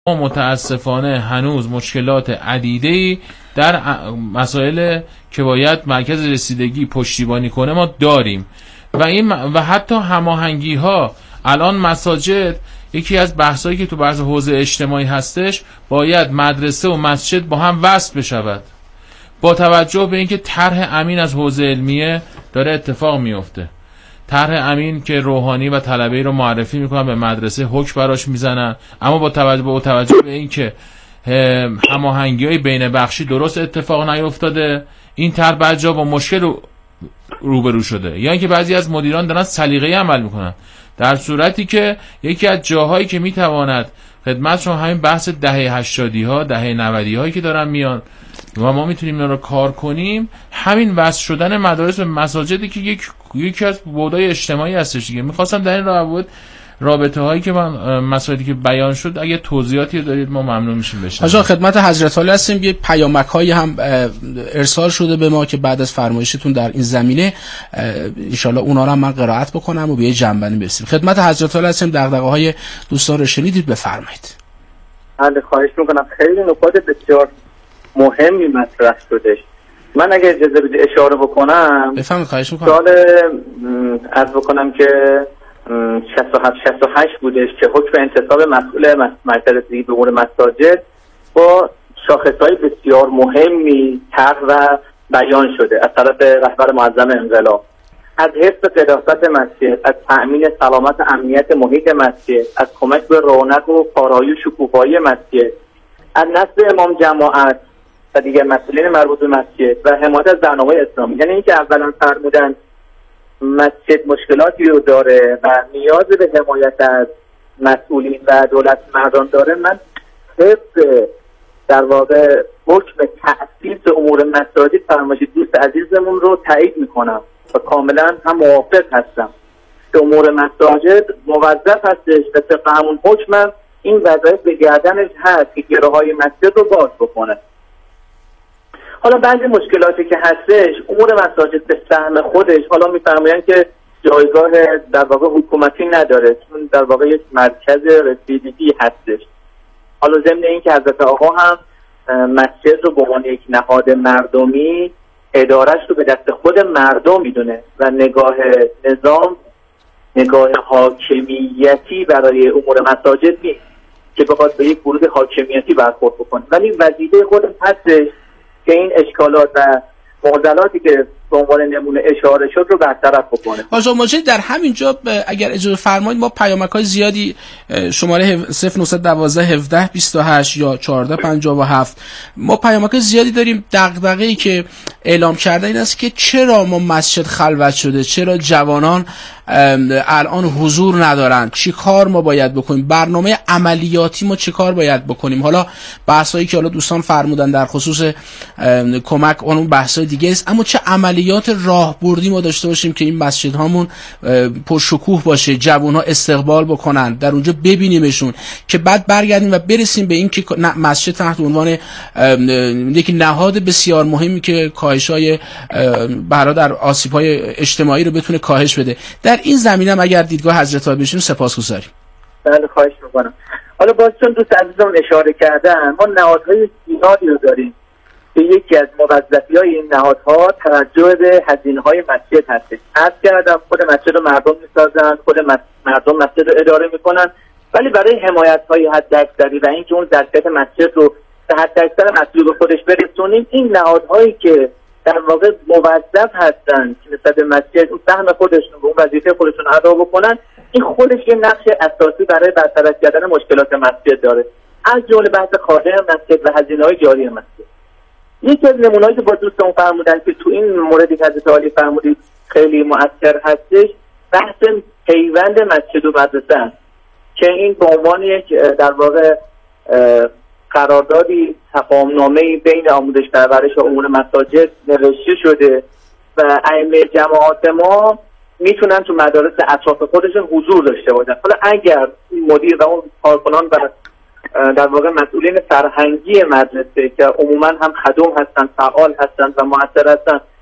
متاسفانه هنوز مشکلات عدیده‌ای در مسائل که باید مرکز رسیدگی پشتیبانی کنه ما داریم و حتی هماهنگی ها. الان مساجد، یکی از بحثایی که تو بحث حوزه اجتماعی هستش، باید مدرسه و مسجد با هم وصل بشود با توجه به اینکه طرح امین از حوزه علمیه داره اتفاق میفته. طرح امین که روحانی و طلبه‌ای رو معرفی میکنن به مدرسه، حکم براش میزنن، اما با توجه به اینکه هماهنگی‌های بین بخشی درست اتفاق نیفتاده، این طرح بعضی جا با مشکل روبرو شده، یا اینکه بعضی از مدیران دارن سلیقه‌ای عمل میکنن، در صورتی که یکی از جاهایی که میتواند خدمتشون همین بحث دهه 80 ها دهه 90 هایی که دارن میان و ما میتونیم اینا رو کار کنیم، همین وصل شدن مدارس به مساجدی که یکی از بودای اجتماعی هستش دیگه. میخواستم در این رابطه هایی که من مسائلی که بیان شد اگه توضیحاتی دارید ما ممنون میشیم بشنویم. آقا خدمت حضرت عالی هستیم. یه پیامک هایی هم ارسال شده به ما که بعد از فرمایشتون در این زمینه ان شاء الله اونا رو من قرائت بکنم و به یه جنبندی برسیم. خدمت حضرت عالی هستیم. دغدغه های دوستان رو شنیدید، بفرمایید. بله خواهش میکنم. خیلی نکات بسیار مهمی مطرح شدش. من اگه اجازه بدید اشاره بکنم. بفرمایید. خواهش میکنم. سال عرض بکنم که 67-68 بودش که حکم انتصاب مسئول مرکز رسیدگی به امور مساجد با شاخصهای بسیار مهمی طرح و بیان شده از طرف رهبر معظم انقلاب، از حفظ قداست مسجد، از تأمین سلامت امنیت محیط مسجد، از کمک به رونق و پارایی و شکوفایی مسجد، از نصب امام جماعت و دیگر مسئولین مربوط به مسجد و حمایت از برنامه‌های اسلامی. یعنی اینکه اولا فرمودن مسجد مشکلاتی رو داره و نیاز به حمایت از مسئولین و دولت مردان داره، من طبق در واقع حکم تأسیس امور مساجد فرمایش دوست عزیزمون رو تایید میکنم و کاملا هم موافق هستم که امور مساجد موظف هستش به طبق همون حکم این وظایف به گردنش هست که گره‌های مسجد رو باز بکنه. حالا بعضی مشکلاتی که هستش امور مساجد به سهم خودش حالا میفرمایند که جایگاه در واقع حکومتی نداره، چون در واقع یک مرکز رسیدگی هستش. حالا ضمن این که حضرت آقا هم مسجد رو به عنوان یک نهاد مردمی ادارش رو به دست خود مردم میدونه و نگاه نظام نگاه حاکمیتی برای امور مساجد نیست که بخواد به یک گروه حاکمیتی برخورد بکنه، ولی وظیفه خودش هستش که این اشکالات و معضلاتی که به عنوان نمونه اشاره شد رو برطرف بکنه. آقا ماجد در همینجا اگر اجازه فرمایید ما پیامک‌های زیادی شماره 0912 17 28 یا 14 57 ما پیامک‌های زیادی داریم. دغدغه‌ای که اعلام کرده این است که چرا ما مسجد خلوت شده، چرا جوانان الان حضور ندارن، چی کار ما باید بکنیم، برنامه عملیاتی ما چی کار باید بکنیم. حالا بحثایی که حالا دوستان فرمودن در خصوص کمک اون بحثای دیگه است، اما چه عملیات راهبردی ما داشته باشیم که این مسجد هامون پرشکوه باشه، جوان‌ها استقبال بکنن، در اونجا ببینیمشون که بعد برگردیم و برسیم به این که مسجد تحت عنوان یک نهاد بسیار مهمی که کاهش‌های در آسیب‌های اجتماعی رو بتونه کاهش بده. در این زمینه هم اگر دیدگاه حضرت عالی بشیم سپاسگزاریم. بله خواهش می‌کنم. حالا باز چون دوست عزیزمون اشاره کردن ما نهادهای زیادی رو داریم که یکی از موظفی‌های این نهادها توجه به هزینه‌های مسجد هست. عرض کردم خود مسجد رو مردم می‌سازن، خود مردم مسجد رو اداره می‌کنن، ولی برای حمایت‌های حداکثری و اینکه اون ظرفیت مسجد رو به حداکثر مطلوب خودش برسونیم، این نهادهایی که در واقع موظف هستن که نسبت به مسجد اون سهم خودشون و اون وظیفه خودشون ادا بکنن، این خودش یه نقش اساسی برای برطرف کردن مشکلات مسجد داره، از جمله بحث خادم مسجد و هزینه‌های جاری مسجد. یکی از نمونه‌هایی که با دوستان فرمودن که تو این موردی که حضرت عالی فرمودید خیلی مؤثر هستش، بحث پیوند مسجد و مدرسه است که این به عنوان یک در واقع قراردادی تفاهم‌نامه‌ای بین آموزش پرورش و امور مساجد نوشته شده و ائمه جماعات ما میتونن تو مدارس اطراف خودشون حضور داشته باشن. حالا اگر مدیر و اون کارکنان و در واقع مسئولین فرهنگی مدرسه که عموما هم خدوم هستن، فعال هستن و مؤثر هستن،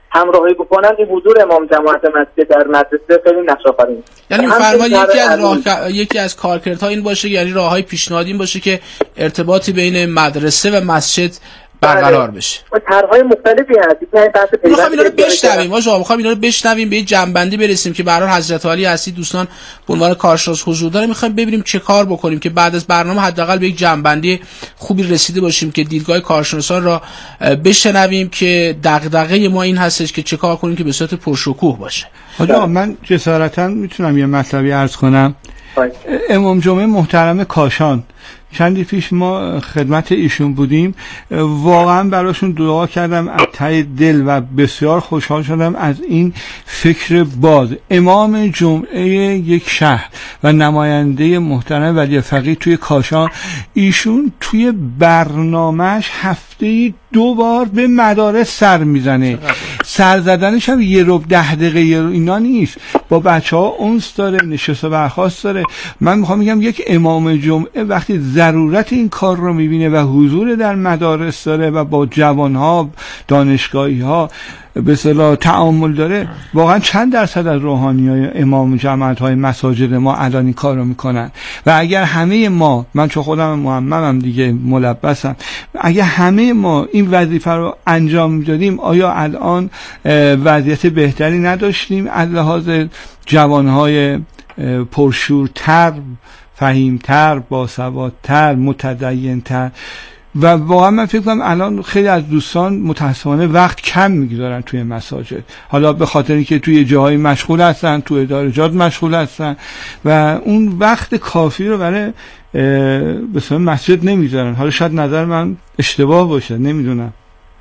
همراهی بکنن، این حضور امام جماعت مسجد در مدرسه خیلی نقش آفرین. یعنی فرمایید یکی از کارکردها این باشه، یعنی راههای پیشنهادی این باشه که ارتباطی بین مدرسه و مسجد برقرار بشه. طرح‌های مختلفی هست. می‌خوام اینا رو بشنویم. می‌خوام اینا رو بشنویم، به یه جنبندی برسیم که به هر حال حضرت علی هستی دوستان به عنوان کارشناس حضور داره. می‌خوایم ببینیم چه کار بکنیم که بعد از برنامه حداقل به یک جنبندی خوبی رسیده باشیم که دیدگاه کارشناسان را بشنویم که دغدغه ما این هستش که چه کار کنیم که به صورت پرشکوه باشه. آقا من جسارتاً میتونم یه مطلبی عرض کنم. امام جمعه محترم کاشان چندی پیش ما خدمت ایشون بودیم، واقعا براشون دعا کردم از ته دل و بسیار خوشحال شدم از این فکر باز. امام جمعه یک شهر و نماینده محترم ولی فقیه توی کاشان، ایشون توی برنامهش هفته 2 بار به مدارس سر میزنه. سر زدنش هم 10 دقیقه اینا نیست، با بچه ها اونس داره، نشست و برخاست داره. من میخوام بگم یک امام جمعه وقتی ضرورت این کار رو میبینه و حضور در مدارس داره و با جوانها دانشگاهی ها به اصطلاح تعامل داره، واقعا چند درصد از روحانیای امام جماعت های مساجد ما الان این کار رو میکنن؟ و اگر همه ما، من چون خودم محمدم دیگه ملبسم، اگر همه ما این وظیفه رو انجام میدادیم، آیا الان وضعیت بهتری نداشتیم از لحاظ جوانهای پرشورتر، فهیمتر، باسوادتر، متدینتر؟ و واقعا من فکر کنم الان خیلی از دوستان متاسفانه وقت کم میگذارن توی مساجد، حالا به خاطر اینکه توی جاهای مشغول هستن، توی ادارجات مشغول هستن و اون وقت کافی رو برای به صورت مسجد نمیذارن. حالا شاید نظر من اشتباه باشه، نمیدونم.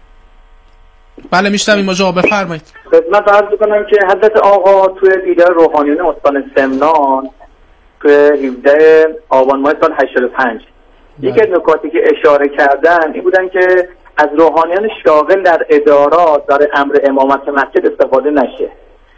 بله میشنویم ماجرا، بفرمایید. خدمت عرض کنم که حضرت آقا توی دیدار روحانیون استان سمنان توی 17 آبان ماه سال 85 یکی از نکاتی که اشاره کردن این بودن که از روحانیان شاغل در ادارات در امر امامت مسجد استفاده نشه.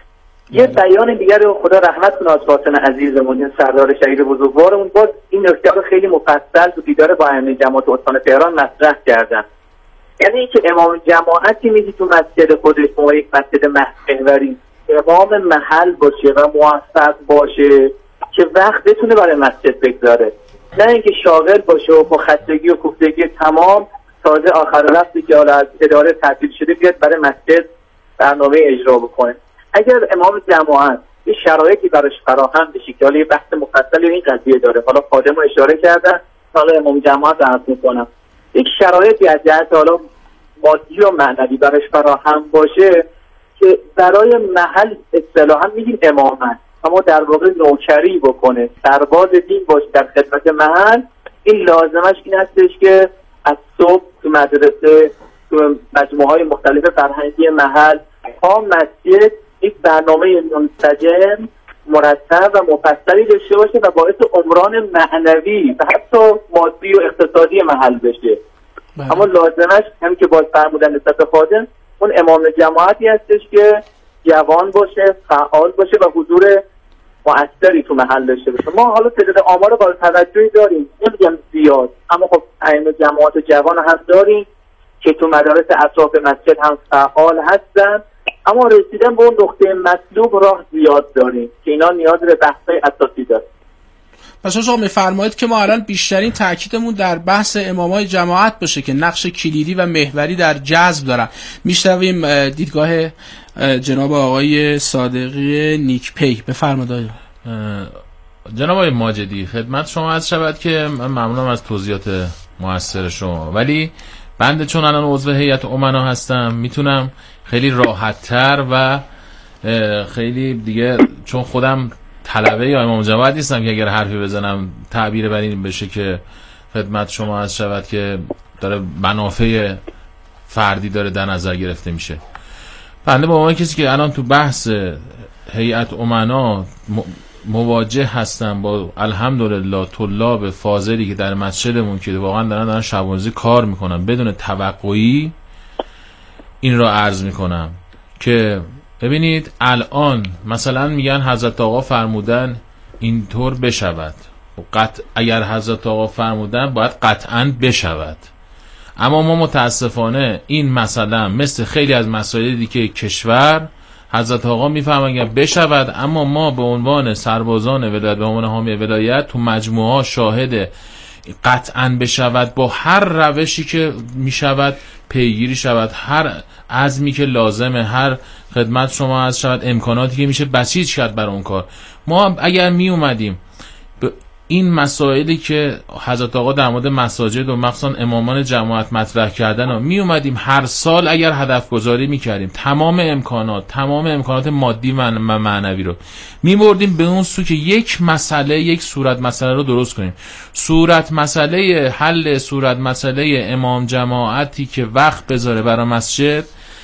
یه بیان دیگر رو خدا رحمت کنه از فاطمه عزیزمون، سردار شهید بزرگوارمون، باز این نکته رو خیلی مفصل تو دیدار با ائمه جماعت استان تهران مطرح کردن. یعنی اینکه امام جماعتی میگی تو مسجد خودش با یک مسجد محوری امام محل باشه و موفق باشه که وقت بتونه برای مسجد بگذاره، نه اینکه شاغل باشه و با خستگی و کوفتگی تمام تازه آخر وقتی که حالا از اداره تعطیل شده بیاد برای مسجد برنامه اجرا بکنه. اگر امام جماعت یه شرایطی براش فراهم بشه که حالا یه بحث مفصلی این قضیه داره، حالا خادم رو اشاره کردن، حالا امام جماعت عرض میکنم، یک شرایطی از جهت حالا مادی و معنوی براش فراهم باشه که برای محل اصطلاحا میگیم امامت، اما در واقع نوکری بکنه، سرباز دین باشه در خدمت محل، این لازمش این هستش که از صبح تو مدرسه، تو مجموعه‌های مختلف فرهنگی محل تا مسجد یک برنامه منسجم، مرتب و مفصلی داشته باشه و باعث عمران معنوی و حتی مادی و اقتصادی محل بشه. اما لازمش هم که باز فرمودن نسبت خادم اون امام جماعتی هستش که جوان باشه، فعال باشه و حضور مؤثری تو محل داشته باشه. ما حالا تعداد آمار قابل توجهی داریم، نمیگم زیاد، اما خب ائمه جماعت جوان هم داریم که تو مدارس اطراف مسجد هم فعال هستن، اما رسیدن به اون نقطه مطلوب راه زیاد داریم که اینا نیاز به بحث‌های اساسی داره. پس شما می‌فرمایید که ما الان بیشترین تاکیدمون در بحث امامای جماعت باشه که نقش کلیدی و محوری در جذب دارن. میشنویم دیدگاه جناب آقای صادقی نیکپی. بفرمایید جناب آقای ماجدی. خدمت شما عرض شود که من ممنونم از توضیحات مؤثر شما، ولی بنده چون الان عضو هیئت امنا هستم میتونم خیلی راحت‌تر و خیلی دیگه، چون خودم طلبه یا امام جماعت نیستم که اگر حرفی بزنم تعبیر بر این بشه که خدمت شما عرض شود که داره منافع فردی داره در نظر گرفته میشه. بنده با عنوان کسی که الان تو بحث هیئت امنا مواجه هستم با الحمدلله طلاب فاضلی که در مسجدمون که واقعا دارن شبانه‌روزی کار میکنن بدون توقعی، این را عرض میکنم که ببینید الان مثلا میگن حضرت آقا فرمودن اینطور بشود، اگر حضرت آقا فرمودن باید قطعاً بشود، اما ما متاسفانه این مسئله مثل خیلی از مسائل دیگه کشور حضرت آقا میفهمن اگر بشود، اما ما به عنوان سربازان ولایت، به عنوان حامی ولایت تو مجموعه شاهد قطعاً بشود با هر روشی که میشود پیگیری شود، هر عزمی که لازمه، هر خدمت شما از شود، امکاناتی که میشه بسیج کرد برای اون کار. ما اگر می اومدیم این مسائلی که حضرت آقا در مورد مساجد و مخصوصا امامان جماعت مطرح کردن می اومدیم هر سال اگر هدف گذاری می کردیم، تمام امکانات مادی و معنوی رو می بردیم به اون سو که یک صورت مسئله رو درست کنیم. صورت مسئله امام جماعتی که وقت بذاره برای مسجد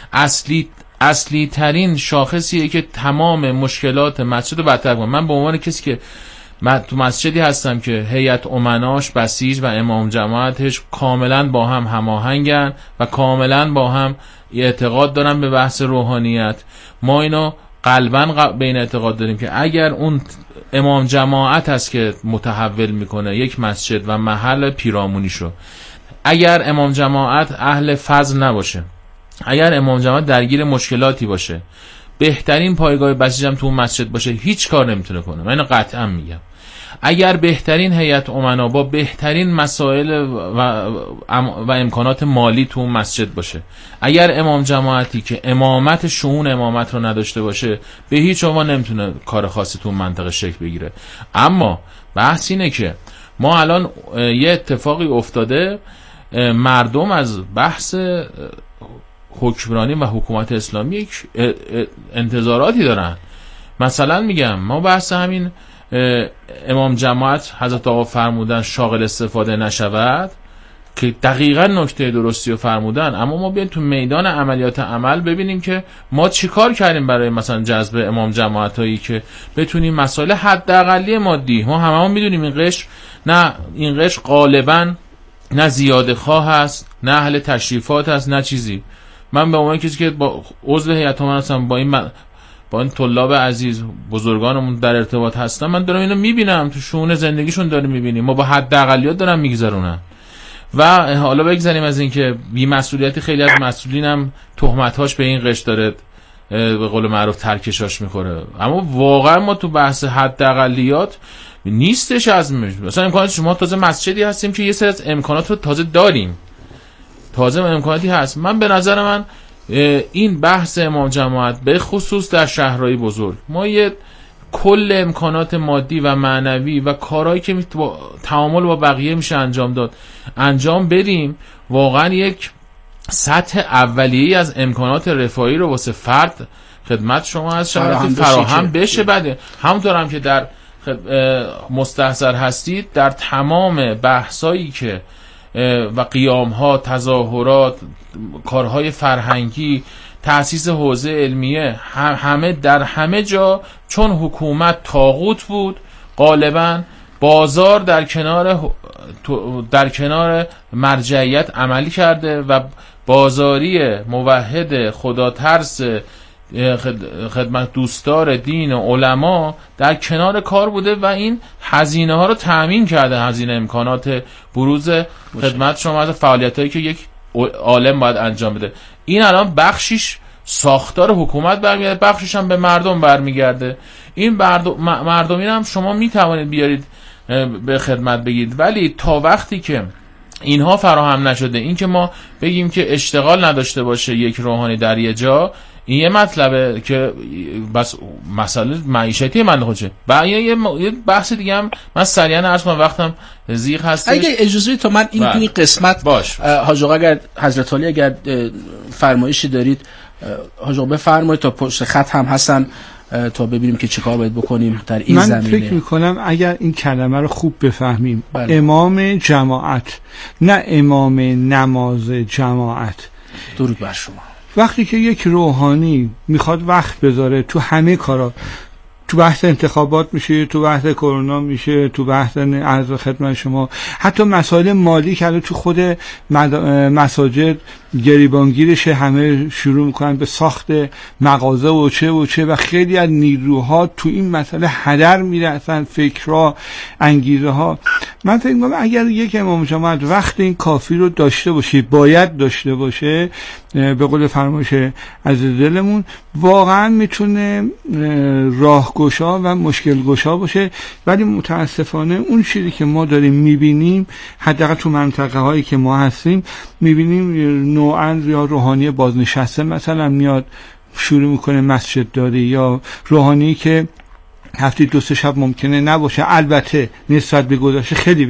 اصلی ترین شاخصیه که تمام مشکلات مسجد رو برطرف کنه. من به عنوان کسی که من تو مسجدی هستم که هیئت امناش، بسیج و امام جماعتش کاملا با هم هماهنگن و کاملا با هم اعتقاد دارن به بحث روحانیت. ما اینو قلباً به این اعتقاد داریم که اگر اون امام جماعت هست که متحول میکنه یک مسجد و محل پیرامونیشو، اگر امام جماعت اهل فضل نباشه، اگر امام جماعت درگیر مشکلاتی باشه، بهترین پایگاه بسیج هم تو اون مسجد باشه، هیچ کار نمیتونه کنه. من اینو قطعا میگم. اگر بهترین هیئت امنا با بهترین مسائل و امکانات مالی تو اون مسجد باشه، اگر امام جماعتی که امامت شؤون امامت رو نداشته باشه، به هیچ عنوان نمیتونه کار خاصی تو اون منطقه شکل بگیره. اما بحث اینه که ما الان یه اتفاقی افتاده، مردم از بحث حکمرانی و حکومت اسلامی یک انتظاراتی دارن. مثلا میگم ما بحث همین امام جماعت حضرت آقا فرمودن شاغل استفاده نشود که دقیقا نکته درستی رو فرمودن، اما ما بیایم تو میدان عملیات عمل ببینیم که ما چیکار کردیم برای مثلا جذب امام جماعت هایی که بتونیم مسائل حداقلی مادی، ما هممون میدونیم این قشر غالبا نه زیاده خواه هست، نه اهل تشریفات هست، نه چیزی. من به عنوان کسی که با عضو هیئت امنا هستم، با این طلاب عزیز بزرگانمون در ارتباط هستم، من دارم اینو میبینم، تو شؤون زندگیشون داریم میبینیم، ما با حداقلیات دارن میگذرونن. و حالا بگذاریم از این که بی‌مسئولیتی خیلی از مسئولینم تهمت‌هاش به این قشر داره به قول معروف ترکشاش میخوره، اما واقعا ما تو بحث حداقلیات نیستش. از مثلا امکانات شما تازه مسجدی هستیم که یه سری از امکانات رو تازه داریم، تازه امکاناتی هست. من به نظر من این بحث امام جماعت به خصوص در شهرهای بزرگ، ما یه کل امکانات مادی و معنوی و کارهایی که تعامل با بقیه میشه انجام داد انجام بدیم، واقعا یک سطح اولیه‌ای از امکانات رفاهی رو واسه فرد خدمت شما از شرایط فراهم بشه. بعد همونطور هم که در مستحضر هستید، در تمام بحثایی که و قیام‌ها، تظاهرات، کارهای فرهنگی، تأسیس حوزه علمیه، همه در همه جا چون حکومت طاغوت بود، غالباً بازار در کنار مرجعیت عملی کرده و بازاری موحد خدا ترس خدمت دوستدار دین و علما در کنار کار بوده و این هزینه ها رو تأمین کرده، هزینه امکانات بروز خدمت شما از فعالیتایی که یک عالم باید انجام بده. این الان بخشیش ساختار حکومت برمیگرده، بخشیش هم به مردم برمیگرده. این مردمی هم شما میتوانید بیارید به خدمت بگید، ولی تا وقتی که اینها فراهم نشده، این که ما بگیم که اشتغال نداشته باشه یک روحانی در یه جا، این یه مطلبه که بس مسئله معیشتی من خودشه. و یه بحث دیگه هم من سریعا عرض کنم، وقتم زیغ هستش. اگه اجازه تا من این قسمت حاج آقا اگر حضرت علی اگر فرمایشی دارید حاج آقا بفرمایید، تا پشت خط هم هستن تا ببینیم که چیکار باید بکنیم در این زمینه. من فکر میکنم اگر این کلمه رو خوب بفهمیم، امام جماعت نه امام نماز جماعت. درود بر شما. وقتی که یک روحانی میخواد وقت بذاره تو همه کارا، تو بحث انتخابات میشه، تو بحث کرونا میشه، تو بحث عرض خدمت شما، حتی مسائل مالی که تو خود مساجد گریبانگیرش همه شروع میکنن به ساخت مغازه و چه و خیلی از نیروها تو این مسئله هدر میرسن، فکرها، انگیزه ها. من فکر میکنم اگر یک امام جماعت وقت این کافی رو داشته باشه، باید داشته باشه، به قول فرمایش عزیز دلمون، واقعا میتونه راهگشا و مشکلگشا باشه. ولی متاسفانه اون چیزی که ما داریم میبینیم، حداقل تو منطقه هایی که ما هستیم میبینیم، نوعا یا روحانی بازنشسته مثلا میاد شروع میکنه مسجد داری، یا روحانی که هفته 2-3 شب ممکنه نباشه. البته نسبت به گذشته خیلی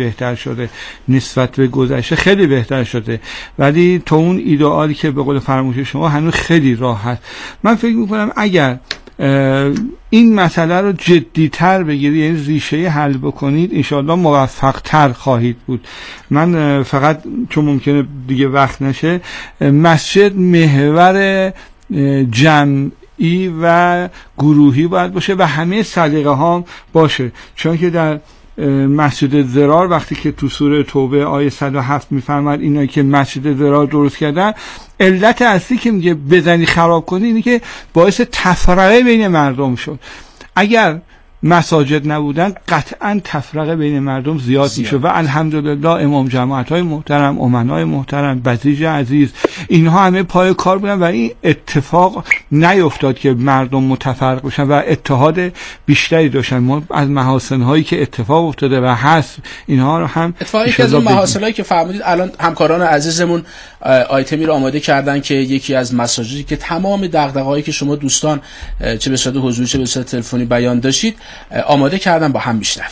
بهتر شده، ولی تو اون ایدئالی که به قول فرمایش شما هنوز خیلی راه هست. من فکر میکنم اگر این مسئله رو جدی‌تر بگیرید، یعنی ریشه حل بکنید، انشاءالله موفق‌تر خواهید بود. من فقط چون ممکنه دیگه وقت نشه، مسجد محور جمعی و گروهی باید باشه و همه سلیقه ها باشه، چون که در مسجد ضرار وقتی که تو سوره توبه آیه 107 میفرماد اینایی که مسجد ضرار درست کردن، علت اصلی که میگه بزنی خراب کنی اینه که باعث تفرقه بین مردم شد. اگر مساجد نبودن قطعا تفرقه بین مردم زیاد میشه و الحمدلله امام جماعت های محترم، امنای محترم، بسیج عزیز، اینها همه پای کار بودن و این اتفاق نیفتاد که مردم متفرق بشن و اتحاد بیشتری داشتن. ما از محاسن هایی که اتفاق افتاده و هست اینها رو هم اتفاقی که از اون محاسن هایی که فرمودید، الان همکاران عزیزمون آیتمی رو آماده کردن که یکی از مساجدی که تمام دغدغه‌هایی که شما دوستان چه به صورت حضوری چه به صورت تلفنی بیان داشتید آماده کردن، با هم میشنویم.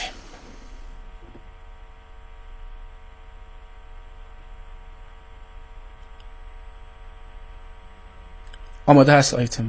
آماده هست آیتم؟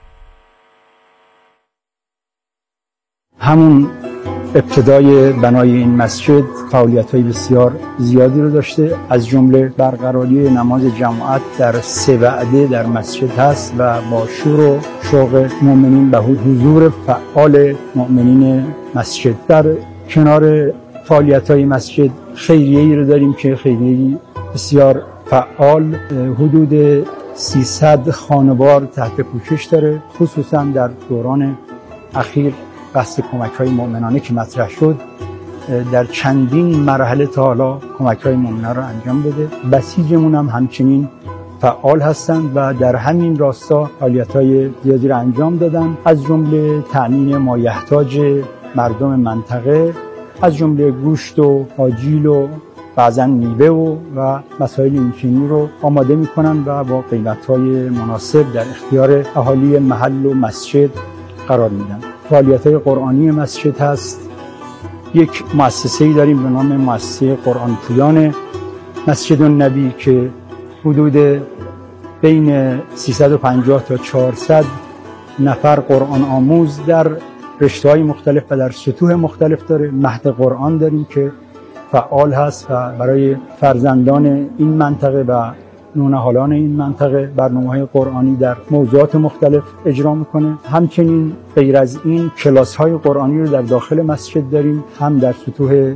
همون ابتدای بنای این مسجد فعالیت‌های بسیار زیادی رو داشته، از جمله برقراری نماز جماعت در 3 وعده در مسجد هست و با شور و شوق مؤمنین و حضور فعال مؤمنین مسجد. در کنار فعالیت‌های مسجد خیریه‌ای رو داریم که خیریه‌ای بسیار فعال، حدود 300 خانوار تحت پوشش داره. خصوصا در دوران اخیر بحث کمک‌های مؤمنانه که مطرح شد، در چندین مرحله تا حالا کمک‌های مؤمنانه رو انجام بده. بسیجمون هم همچنین فعال هستند و در همین راستا فعالیت‌های زیادی رو انجام دادن، از جمله تأمین مایحتاج مردم منطقه، از جمله گوشت و آجیل و بعضا میوه و مسائل اینچنینی رو آماده میکنن و با قیمت‌های مناسب در اختیار اهالی محل و مسجد قرار میدن. فعالیت‌های قرآنی مسجد هست. یک مؤسسه‌ای داریم به نام مؤسسه قرآن پویان مسجد النبی که حدود بین 350 تا 400 نفر قرآن آموز در رشته‌های مختلف و در سطوح مختلف داره. مهد قرآن داریم که فعال هست و برای فرزندان این منطقه و نونهالان این منطقه برنامه‌های قرآنی در موضوعات مختلف اجرا میکنه. همچنین غیر از این کلاس‌های قرآنی رو در داخل مسجد داریم، هم در سطوح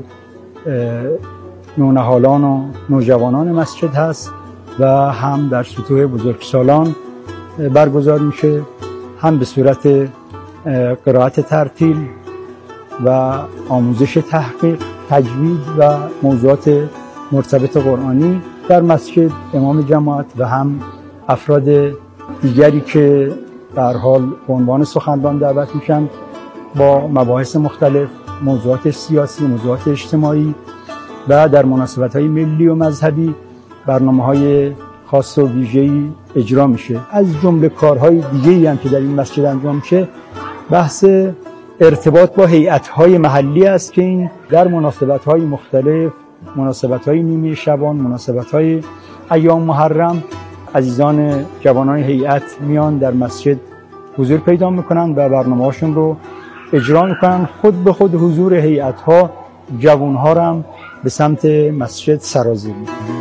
نونهالان و نوجوانان مسجد هست و هم در سطوح بزرگسالان برگزار میشه، هم به صورت قرائت ترتیل و آموزش تحقیق، تجوید و موضوعات مرتبط قرآنی در مسجد. امام جماعت و هم افراد دیگری که به هر حال به عنوان سخنران دعوت میشن با مباحث مختلف، موضوعات سیاسی، موضوعات اجتماعی و در مناسبت‌های ملی و مذهبی برنامه‌های خاص و ویژه‌ای اجرا میشه. از جمله کارهای دیگه‌ای هم که در این مسجد انجام میشه بحث ارتباط با هیئت‌های محلی است که این در مناسبت‌های مختلف، مناسبت‌های نیمه شبان، مناسبت‌های ایام محرم، عزیزان جوانان هیئت میان در مسجد حضور پیدا میکنن و برنامه‌هاشون رو اجرا میکنن. خود به خود حضور هیئت‌ها جوان‌ها رو هم به سمت مسجد سرازیر میکنن.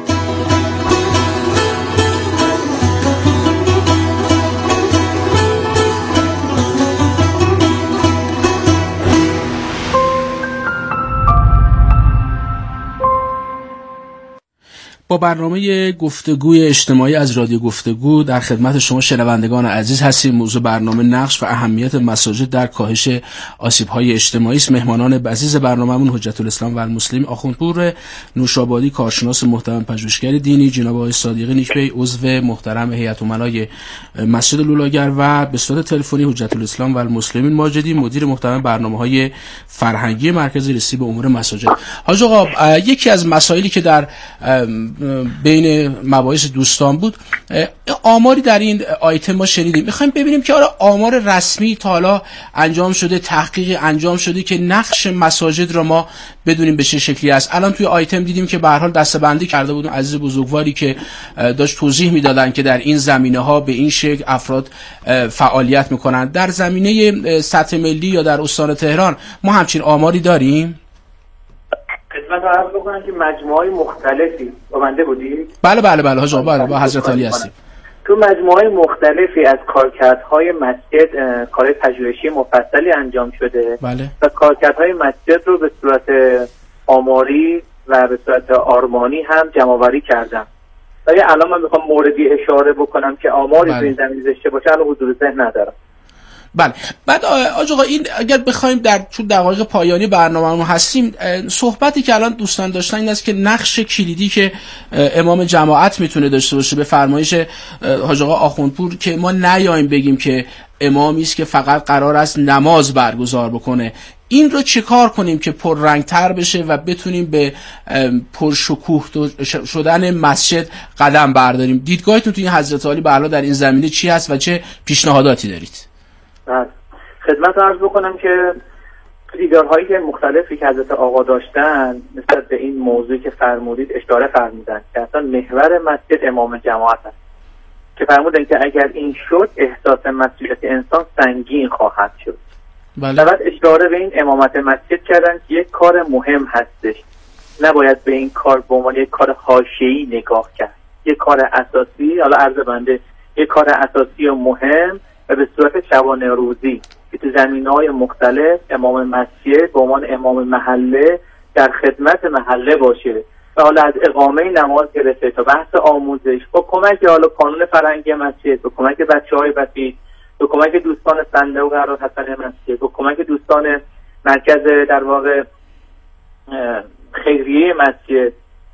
با برنامه گفتگوی اجتماعی از رادیو گفتگو در خدمت شما شنوندگان عزیز هستیم. موضوع برنامه نقش و اهمیت مساجد در کاهش آسیب‌های اجتماعی است. مهمانان عزیز برنامه‌مون حجت الاسلام و المسلمین آخوندپور نوشابادی، کارشناس محترم پژوهشگر دینی، جناب آقای صادقی نیکبی عضو محترم هیئت امنای مسجد لولاگر و به صورت تلفنی حجت الاسلام و المسلمین ماجدی، مدیر محترم برنامه‌های فرهنگی مرکز رسید به امور مساجد. حاج آقا، یکی از مسائلی که در بین مباحث دوستان بود، آماری در این آیتم ما شنیدیم. میخوایم ببینیم که آره آمار رسمی تا حالا انجام شده، تحقیقی انجام شده که نقش مساجد را ما بدونیم به چه شکلی است. الان توی آیتم دیدیم که به هر حال دسته‌بندی کرده بودن عزیز بزرگواری که داشت توضیح میدادن که در این زمینه‌ها به این شکل افراد فعالیت میکنن. در زمینه سطح ملی یا در استان تهران ما همچین آماری داریم؟ خدمت عرض بکنم که مجموعه‌های مختلفی با بنده بودید؟ بله حاج آقا، با حضرت علی هستیم. تو مجموعه‌های مختلفی از کارکردهای مسجد کار پژوهشی مفصلی انجام شده. بله. و کارکردهای مسجد رو به صورت آماری و به صورت آرمانی هم جمع‌آوری کردم. ولی الان من میخوام موردی اشاره بکنم که آماری تو این زمینه داشته باشه الان حضور ذهن ندارم. بله. بعد آقا این اگر بخوایم در چون دقایق پایانی برنامه‌مون هستیم، صحبتی که الان دوستان داشتن این است که نقش کلیدی که امام جماعت میتونه داشته باشه به فرمایش حاج آقا آخوندپور که ما نیاییم بگیم که امامی است که فقط قرار است نماز برگزار بکنه. این رو چیکار کنیم که پررنگ‌تر بشه و بتونیم به پرشکوه شدن مسجد قدم برداریم؟ دیدگاهتون توی حضرت علی بالا در این زمینه چی هست و چه پیشنهاداتی دارید؟ خدمت عرض بکنم که دیدارهایی که مختلفی که حضرت آقا داشتن نسبت به این موضوعی که فرمودید اشاره فرمودن که اصلا محور مسجد امام جماعت است، که فرمودن که اگر این شد احساس مسئولیت انسان سنگین خواهد شد. بله. بعد اشاره به این امامت مسجد کردن که یک کار مهم هستش، نباید به این کار به عنوان یک کار حاشیه‌ای نگاه کرد. یک کار اساسی، حالا عرض بنده یک کار اساسی و مهم و به صورت شبانه روزی که تو زمینه‌های مختلف امام مسجد به عنوان امام محله در خدمت محله باشه و حالا از اقامه نماز گرفته تا بحث آموزش با کمک حالا کانون فرهنگی مسجد، با کمک بچه‌های بسیط، با کمک دوستان صندوق قرار حسن مسجد، با کمک دوستان مرکز در واقع خیریه مسجد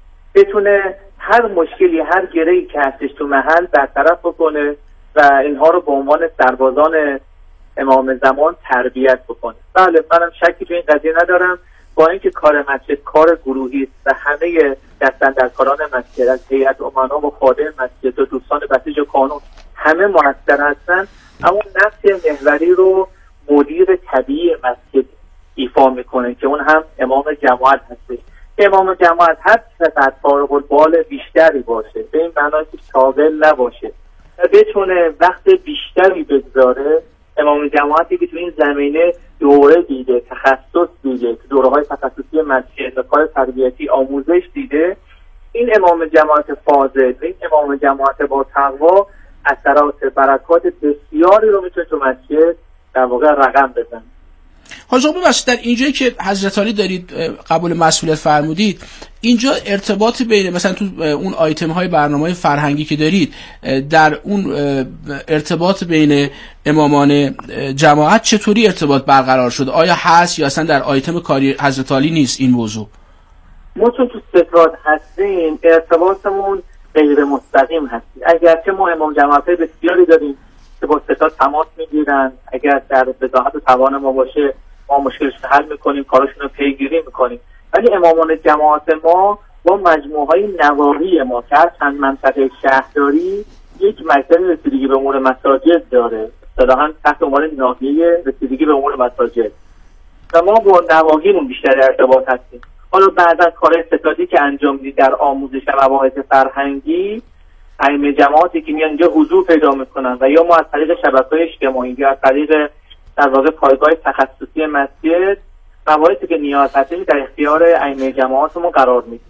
بتونه هر مشکلی، هر گره‌ای که هستش تو محل برطرف بکنه و اینها رو به عنوان سربازان امام زمان تربیت بکنه. بله، منم شکی تو این قضیه ندارم. با اینکه کار مسجد کار گروهی است و همه دستاندرکاران مسجد از هیئت امنا و خادم مسجد و دوستان بسیج و کانون همه موثر هستن، اما نقش محوری رو مدیر طبیعی مسجد ایفا میکنه که اون هم امام جماعت هست. امام جماعت هر چقدر فارغ البال بیشتری باشه، به این معنی که شاغل نباشه و بتونه وقت بیشتری بگذاره. امام جماعتی که تو این زمینه دوره دیده، تخصص دیده، دوره‌های تخصصی مسجد و کار تربیتی آموزش دیده، این امام جماعت فاضل، این امام جماعت با تقوا اثرات برکات بسیاری رو میتونه تو مسجد در واقع رقم بزنه. حاج آقا ببخشید، در اینجایی که حضرت علی دارید قبول مسئولیت فرمودید، اینجا ارتباط بین مثلا تو اون آیتم های برنامه فرهنگی که دارید، در اون ارتباط بین امامان جماعت چطوری ارتباط برقرار شده؟ آیا هست یا اصلا در آیتم کاری حضرت علی نیست این موضوع؟ ما چون تو ستاد هستیم ارتباطمون غیر مستقیم هستیم، اگرچه ما امام جماعت بسیاری داریم که با ستاد تماس میگیرن، اگر در بضاعت و توان ما باشه ما مشکلش رو حل میکنیم، کارشون رو پیگیری میکنیم. ولی امامان جماعت ما با مجموعهای نواحی ما که هر چند منطقه شهرداری یک مکتب رسیدگی به امور مساجد داره، اصطلاحاً تحت عنوان ناحیه رسیدگی به امور مساجد، و ما با نواحیمون بیشتر ارتباط هستیم. حالا بعد از کار ستادی که انجام میدید در آموزش و مباحث فرهنگی، ائمه جماعتی که میان اینجا حضور پیدا میکنن و یا ما از طریق شبکه‌های اجتماعی یا از طریق در واقع پایگاه تخصصی مسجد مباحثی که نیاز هست در اختیار ائمه جماعتمون قرار میدیم.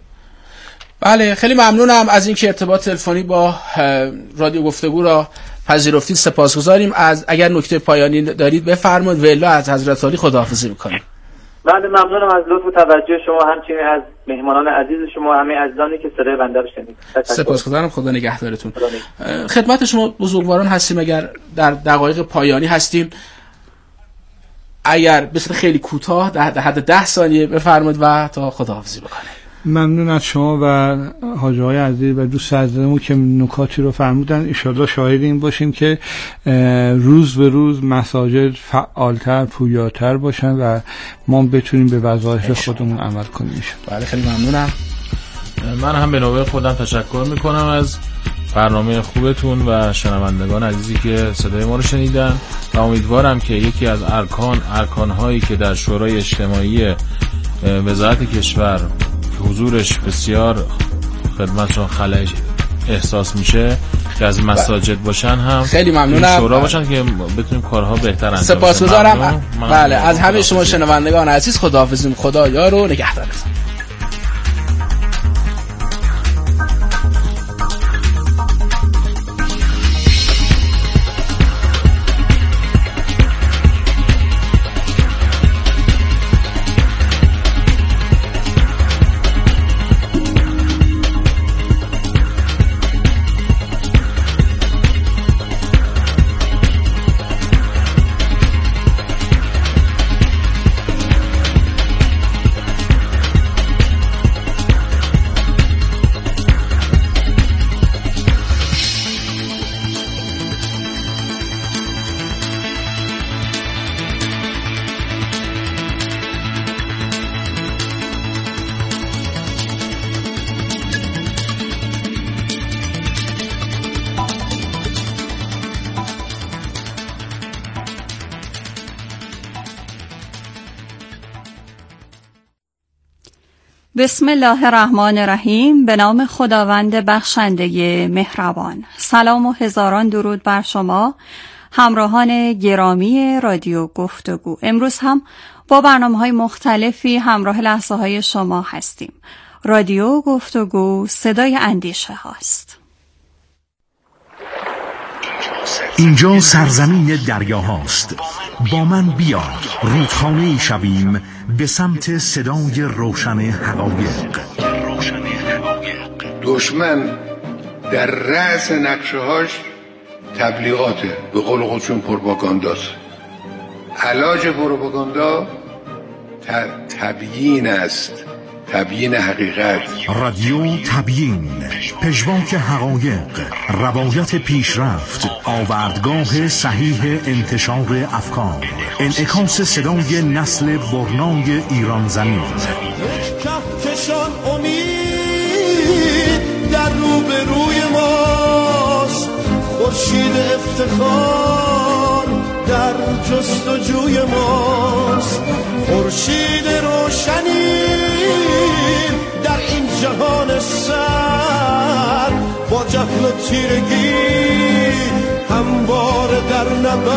بله، خیلی ممنونم از اینکه ارتباط تلفنی با رادیو گفتگو را پذیرفتید. سپاسگزاریم. از اگر نکته پایانی دارید بفرمایید، والا از حضرت علی خداحافظی میکنیم. بله ممنونم از لطف و توجه شما، همچنین از مهمانان عزیز شما، همه عزیزانی که صدای بنده رو شنید. سپاسگزارم، خدا نگهدارتون. خدمت شما بزرگواران هستیم. اگر در دقایق پایانی هستیم، اگر بسیار خیلی کوتاه در حد 10 ثانیه بفرمایید و تا خداحافظی بکنید. ممنون از شما و حاجی های عزیز و دوست عزیزمون که نکاتی رو فرمودن. ان شاءالله شاهد این باشیم که روز به روز مساجد فعالتر، پویاتر باشن و ما بتونیم به وظایف خودمون عمل کنیم. بله خیلی ممنونم. من هم به نوبه خودم تشکر میکنم از برنامه خوبتون و شنوندگان عزیزی که صدای ما رو شنیدن و امیدوارم که یکی از ارکان‌هایی که در شورای اجتماعی وزارت کشور حضورش بسیار خدمتشون خلأ احساس میشه که از مساجد باشن هم خیلی ممنونم، شورا باشن که بتونیم کارها بهتر انجام بدیم. سپاسگزارم. بله از همه شما شنوندگان عزیز خداحافظیم. خدا یار و نگهدارتون. بسم الله الرحمن الرحیم. به نام خداوند بخشنده مهربان. سلام و هزاران درود بر شما همراهان گرامی رادیو گفتگو. امروز هم با برنامه‌های مختلفی همراه لحظه های شما هستیم. رادیو گفتگو صدای اندیشه هاست. اینجا سرزمین دریاهاست. با من بیا رودخانه‌ای شویم به سمت صدای روشن حقایق. دشمن در رأس نقشه‌هاش تبلیغاته، به قول خودشون پروپاگانداست. علاج پروپاگاندا تبیین است، تبیین حقیقت. رادیو تبیین، پژواک حقایق، روایت پیشرفت، آوردگاه صحیح انتشار افکار، انعکاس صدای نسل برنای ایران زمین. کهکشان امید در روبروی ماست، خورشید افتخار در جستجوی ماست، خورشید روشنی در این جهان سر، با جهل و تیرگی همواره در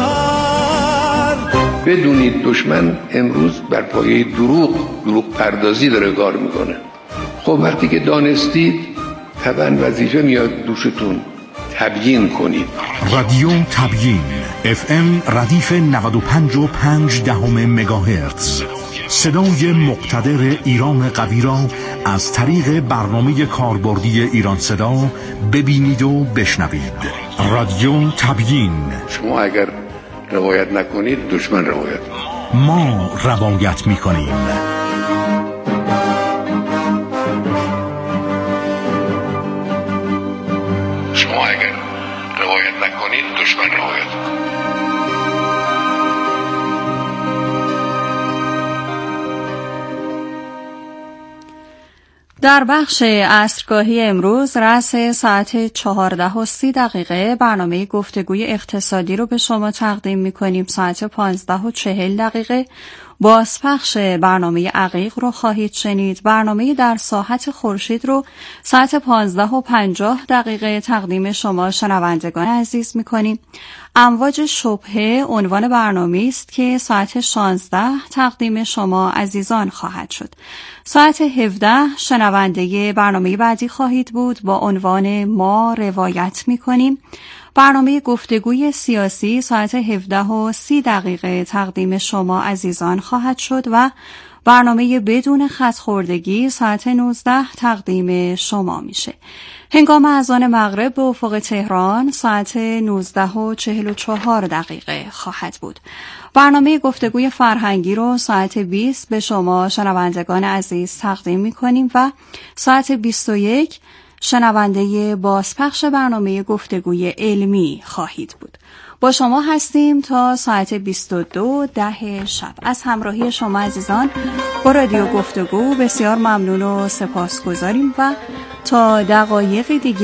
نبرد. بدونید دشمن امروز بر پایه دروغ پردازی داره کار میکنه. خب وقتی که دانستید طبعا وظیفه میاد دوشتون، تبیین کنید. رادیو تبیین FM ردیف 95.5 مگاهرتز، صدای مقتدر ایران قوی را از طریق برنامه کاربردی ایران صدا ببینید و بشنوید. رادیو تبیین. شما اگر روایت نکنید دشمن روایت، ما روایت میکنیم. شما اگر روایت نکنید دشمن روایت. در بخش عصرگاهی امروز رأس ساعت 14:30 برنامه گفتگوی اقتصادی رو به شما تقدیم می‌کنیم. ساعت 15:40 بازپخش برنامه عقیق رو خواهید شنید. برنامه در ساحت خورشید رو ساعت 15:50 تقدیم شما شنوندگان عزیز می‌کنیم. امواج شبهه عنوان برنامه است که ساعت 16 تقدیم شما عزیزان خواهد شد. ساعت 17 شنونده برنامه بعدی خواهید بود با عنوان ما روایت می‌کنیم. برنامه گفتگوی سیاسی ساعت 17:30 تقدیم شما عزیزان خواهد شد و برنامه بدون خط خوردگی ساعت 19 تقدیم شما میشه. هنگام اذان مغرب به افق تهران ساعت 19:44 خواهد بود. برنامه گفتگوی فرهنگی رو ساعت 20 به شما شنوندگان عزیز تقدیم میکنیم و ساعت 21 شنونده بازپخش برنامه گفتگوی علمی خواهید بود. با شما هستیم تا ساعت 22:10 شب. از همراهی شما عزیزان با رادیو گفتگو بسیار ممنون و سپاسگزاریم و تا دقایق دیگه